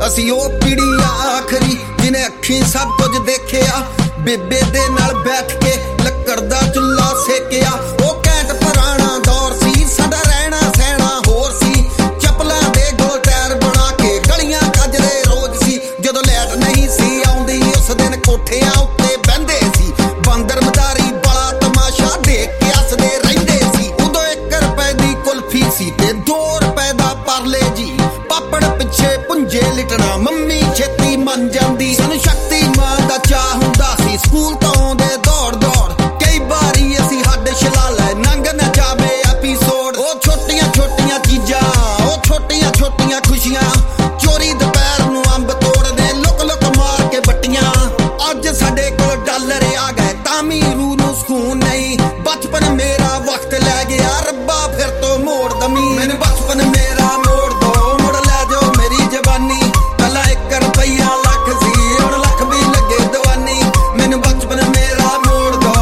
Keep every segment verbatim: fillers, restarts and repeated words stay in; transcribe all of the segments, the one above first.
ਅਸੀਂ ਉਹ ਪੀੜੀ ਆ ਆਖਰੀ ਜਿਹਨੇ ਅੱਖੀਂ ਸਭ ਕੁਝ ਦੇਖਿਆ। ਬੇਬੇ ਦੇ ਨਾਲ ਬੈਠ ਕੇ ਲੱਕੜ ਦਾ ਚੁੱਲ੍ਹਾ ਸੇਕਿਆ। ਉਹ ਘੈਂਟ ਪੁਰਾਣਾ ਦੌਰ ਸੀ, ਸਾਡਾ ਰਹਿਣਾ ਸਹਿਣਾ ਹੋਰ ਸੀ। ਚੱਪਲਾਂ ਦੇ ਗੋਲ ਟਾਇਰ ਬਣਾ ਕੇ ਗਲੀਆਂ ਕੱਜਦੇ ਰੋਜ਼ ਸੀ। ਜਦੋਂ ਲਾਈਟ ਨਹੀਂ ਸੀ ਆਉਂਦੀ ਉਸ ਦਿਨ ਕੋਠਿਆਂ ਉੱਤੇ ਬਹਿੰਦੇ ਸੀ। ਬਾਂਦਰ ਮਦਾਰੀ ਬੜਾ ਤਮਾਸ਼ਾ ਦੇਖ ਕੇ ਹੱਸਦੇ ਰਹਿੰਦੇ ਸੀ। ਉਦੋਂ ਇੱਕ ਰੁਪਏ ਦੀ ਕੁਲਫੀ ਸੀ ਤੇ ਦੋ ਰੁਪਏ ਦਾ ਪਰਲੇ ਜੀ। ਪਾਪੜ ਪਿੱਛੇ ਪੁੰਜੇ ਲਿਟਣਾ ਮੰਮੀ ਛੇਤੀ ਮੰਨ ਜਾਂਦੀ। ਸਾਨੂੰ ਸ਼ਕਤੀਮਾਨ ਦਾ ਚਾਹ ਹੁੰਦਾ ਸੀ, ਸਕੂਲ ਤੋਂ ਆਉਂਦੇ ਦੌੜ ਦੌੜ। ਕਈ ਵਾਰੀ ਅਸੀਂ ਹੱਡ ਛਿਲਾ ਲੈ ਨੰਗ ਨਾ ਜਾਵੇ ਐਪੀਸੋਡ। ਉਹ ਛੋਟੀਆਂ ਛੋਟੀਆਂ ਚੀਜ਼ਾਂ, ਉਹ ਛੋਟੀਆਂ ਛੋਟੀਆਂ ਖੁਸ਼ੀਆਂ। ਚੋਰੀ ਦੁਪਹਿਰ ਨੂੰ ਅੰਬ ਤੋੜਦੇ ਲੁਕ ਲੁਕ ਮਾਰ ਕੇ ਬੱਟੀਆਂ। ਅੱਜ ਸਾਡੇ ਕੋਲ ਡਾਲਰ ਆ ਗਏ ਤਾਂ ਵੀ ਰੂਹ ਨੂੰ ਸਕੂਨ ਨਹੀਂ। ਬਚਪਨ ਮੇਰਾ ਵਕਤ ਲੈ ਗਿਆ ਰੱਬਾ ਫਿਰ ਤੋਂ ਮੋੜ ਦਮੀ। ਮੈਨੂੰ ਬਚਪਨ ਮੇਰਾ ਮੋੜ ਦੋ, ਮੁੜ ਲੈ ਜਾਓ ਮੇਰੀ ਜਵਾਨੀ। ਪਹਿਲਾਂ ਇੱਕ ਰੁਪਈਆ ਲੱਖ ਸੀ, ਹੁਣ ਲੱਖ ਵੀ ਲੱਗੇ ਦੀਵਾਨੀ। ਮੈਨੂੰ ਬਚਪਨ ਮੇਰਾ ਮੋੜ ਦੋ।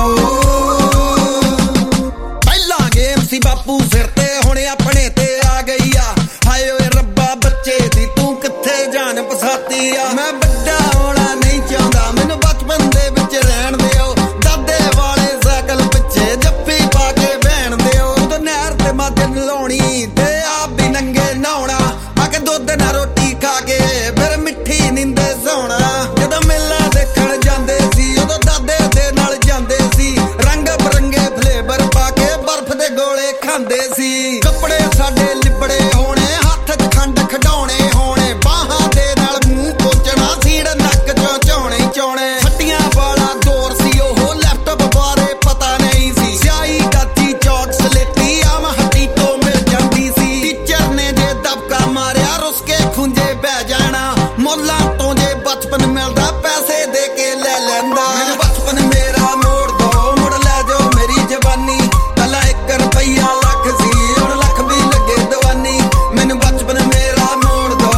ਪਹਿਲਾਂ ਗੇਮ ਸੀ ਬਾਪੂ ਸਿਰ ਤੇ, ਹੁਣ ਆਪਣੇ ਤੇ ਆ ਗਈ ਆ। ਹਾਏ ਓਏ ਰੱਬਾ ਬੱਚੇ ਦੀ ਤੂੰ ਕਿੱਥੇ ਜਾਨ ਫਸਾਤੀ ਆ। ਮੈਂ ਵੱਡਾ ਹੋਣਾ ਨਹੀਂ ਚਾਹੁੰਦਾ, ਮੈਨੂੰ ਬਚਪਨ ਦੇ ਵਿੱਚ ਰਹਿਣ ਦਿਓ। ਦਾਦੇ ਵਾਲੇ ਸਾਈਕਲ ਪਿੱਛੇ ਜੱਫੀ ਪਾ ਕੇ ਬਹਿਣ ਦਿਓ। ਉਦੋਂ ਨਹਿਰ ਤੇ ਮੱਝ ਨਲਾਉਣੀ ਤੇ ਆਪ ਵੀ ਨੰਗੇ ਨਹਾਉਣਾ। ਆ ਕੇ ਦੁੱਧ ਨਾਲ ਰੋਟੀ ਖਾ ਕੇ ਫਿਰ ਮਿੱਠੀ ਨੀਂਦੇ ਸੌਣਾ। ਜਦੋਂ ਮੇਲਾ ਦੇਖਣ ਜਾਂਦੇ ਸੀ ਉਦੋਂ ਦਾਦੇ ਦੇ ਨਾਲ ਜਾਂਦੇ ਸੀ। ਰੰਗ ਬਰੰਗੇ ਫਲੇਵਰ ਪਾ ਕੇ ਬਰਫ਼ ਦੇ ਗੋਲੇ ਖਾਂਦੇ ਸੀ। ਕੱਪੜੇ ਸਾਡੇ ਲਿਬੜੇ ਹੋਣੇ, ਹੱਥ 'ਚ ਖੰਡ ਖਿਡਾਉਣੇ ਹੋਣੇ। ਬਾਹਾਂ ਦੇ ਨਾਲ ਮੂੰਹ ਪੋਚਣਾ, ਸੀੜ ਨੱਕ 'ਚੋਂ ਝਾਉਣੇ ਝਾਉਣੇ। ਫੱਟੀਆਂ ਵਾਲਾ ਦੌਰ ਸੀ ਉਹ, ਲੈਪਟਾਪ ਬਾਰੇ ਪਤਾ ਨਹੀਂ ਸੀ। ਸਿਆਹੀ ਕਾਤੀ ਚੌਕ ਸਲੇਟੀ ਆਮ ਹੱਟੀ ਤੋਂ ਮਿਲ ਜਾਂਦੀ ਸੀ। ਟੀਚਰ ਨੇ ਜੇ ਦਬਕਾ ਮਾਰਿਆ ਰੁੱਸ ਕੇ ਖੁੰਝੇ ਬਹਿ ਜਾਣਾ। ਮੁੱਲਾਂ ਤੋਂ ਜੇ ਬਚਪਨ ਮਿਲਦਾ ਪੈਸੇ ਦੇ ਕੇ ਲੈ ਲੈਂਦਾ। ਮੈਨੂੰ ਬਚਪਨ ਮੇਰਾ ਮੋੜ ਦੋ, ਮੁੜ ਲੈ ਜਾਓ ਮੇਰੀ ਜਵਾਨੀ। ਪਹਿਲਾਂ ਇੱਕ ਰੁਪਈਆ ਲੱਖ ਸੀ, ਹੁਣ ਲੱਖ ਵੀ ਲੱਗੇ ਦੀਵਾਨੀ। ਮੈਨੂੰ ਬਚਪਨ ਮੇਰਾ ਮੋੜ ਦੋ।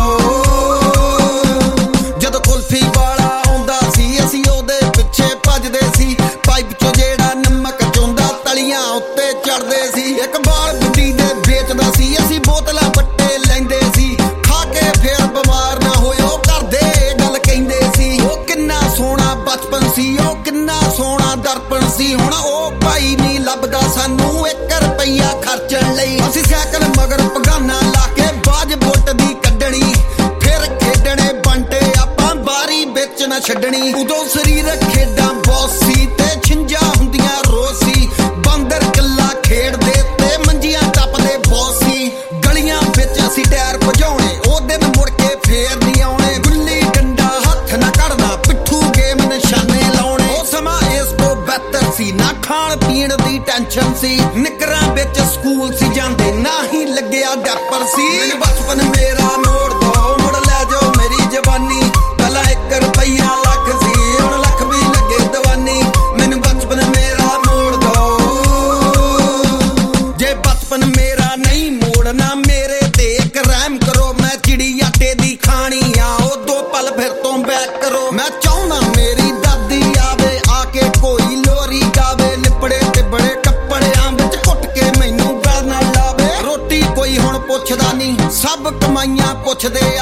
ਜਦੋਂ ਕੁਲਫੀ ਵਾਲਾ ਆਉਂਦਾ ਸੀ ਅਸੀਂ ਉਹਦੇ ਪਿੱਛੇ ਭੱਜਦੇ ਸੀ। ਪਾਈਪ ਚੋਂ ਜਿਹੜਾ ਨਮਕ ਚੋਂਦਾ ਤਲੀਆਂ ਉੱਤੇ ਚੜਦੇ ਸੀ। ਇੱਕ ਬਾਲ ਬੁੱਢੀ ਦੇ ਵੇਚਦਾ ਸੀ, ਅਸੀਂ ਬੋਤਲਾਂ ਵੱਟੇ ਲੈਂਦੇ ਸੀ। ਖਾ ਕੇ ਫੇਰ ਬਿਮਾਰ ਨਾ ਹੋਇਓ ਕਰਦੇ ਗੱਲ ਕਹਿੰਦੇ ਸੀ। ਉਹ ਕਿੰਨਾ ਸੋਹਣਾ ਬਚਪਨ ਸੀ, ਉਹ ਕਿੰਨਾ ਸੋਹਣਾ ਦਰਪਣ ਸੀ। ਹੁਣ ਉਹ ਭਾਈ ਨਹੀਂ ਲੱਭਦਾ ਸਾਨੂੰ ਇੱਕ ਰੁਪਈਆ ਖਰਚਣ ਲਈ। ਅਸੀਂ ਸਾਈਕਲ ਮਗਰ ਪਗਾਨਾ ਲਾ ਕੇ ਬਾਜ ਬੁੱਟ ਦੀ ਕੱਢਣੀ। ਫਿਰ ਖੇਡਣੇ ਬੰਟੇ ਆਪਾਂ ਬਾਰੀ ਵਿੱਚ ਨਾ ਛੱਡਣੀ। ਉਦੋਂ ਸਰੀਰਕ ਖੇਡਾਂ ਬਹੁਤ ਸੀ ਤੇ ਛਿੰਝਾਂ ਹੁੰਦੀਆਂ ਰੋਜ਼ ਸੀ। ਬਾਂਦਰ ਕਿੱਲਾ ਖੇਡਦੇ ਤੇ ਮੰਜੀਆਂ ਟੱਪਦੇ ਬਹੁਤ ਸੀ। ਗਲੀਆਂ ਵਿੱਚ ਅਸੀਂ ਟਾਇਰ ਭਜਾਉਣੇ, ਉਹ ਦਿਨ ਮੁੜ ਕੇ ਫੇਰ ਨਹੀਂ ਆਉਣੇ। ਗੁੱਲੀ ਡੰਡਾ ਹੱਥ ਨਾ ਕੱਢਣਾ, ਪਿੱਠੂ ਗੇਮ ਨਿਸ਼ਾਨੇ ਲਾਉਣੇ। ਉਹ ਸਮਾਂ ਇਸ ਤੋਂ ਬਿਹਤਰ ਸੀ, ਨਾ ਖਾਣ ਪੀਣ ਦੀ ਟੈਨਸ਼ਨ ਸੀ। ਨਿੱਕਰਾਂ ਵਿੱਚ ਸਕੂਲ ਸੀ ਜਾਂਦੇ, ਨਾ ਹੀ ਲੱਗਿਆ ਡੈਪਰ ਸੀ। ਮੈਨੂੰ ਬਚਪਨ ਮੇਰਾ ਮੋੜ ਦੋ, ਮੁੜ ਲੈ ਜਾਓ ਮੇਰੀ ਜਵਾਨੀ। ਪਹਿਲਾਂ ਇੱਕ ਰੁਪਈਆ ਲੱਖ ਸੀ, ਹੁਣ ਲੱਖ ਵੀ ਲੱਗੇ ਦੀਵਾਨੀ। ਮੈਨੂੰ ਬਚਪਨ ਮੇਰਾ ਮੋੜ ਦੋ। ਜੇ ਬਚਪਨ ਮੇਰਾ ਨਹੀਂ ਮੋੜਨਾ ਮੇਰੇ ਤੇ ਇੱਕ ਰਹਿਮ ਕਰੋ। ਮੈਂ ਚਿੜੀ ਆਟੇ ਦੀ ਖਾਣੀ ਆ, ਉਹ ਦੋ ਪਲ ਫਿਰ ਤੋਂ ਬੈਕ ਕਰੋ। ਮੈਂ ਚਾਹੁੰਦਾ ਮੇਰੀ ਦਾਦੀ ਆਵੇ, ਆ ਕੇ ਕੋਈ ਲੋਰੀ ਗਾਵੇ। ਲਿਪੜੇ ਤੇ ਬੜੇ ਕੱਪੜਿਆਂ ਵਿੱਚ ਘੁੱਟ ਕੇ ਮੈਨੂੰ ਗਲ ਨਾ ਲਾਵੇ। ਰੋਟੀ ਕੋਈ ਹੁਣ ਪੁੱਛਦਾ ਨਹੀਂ, ਸਭ ਕਮਾਈਆਂ ਪੁੱਛਦੇ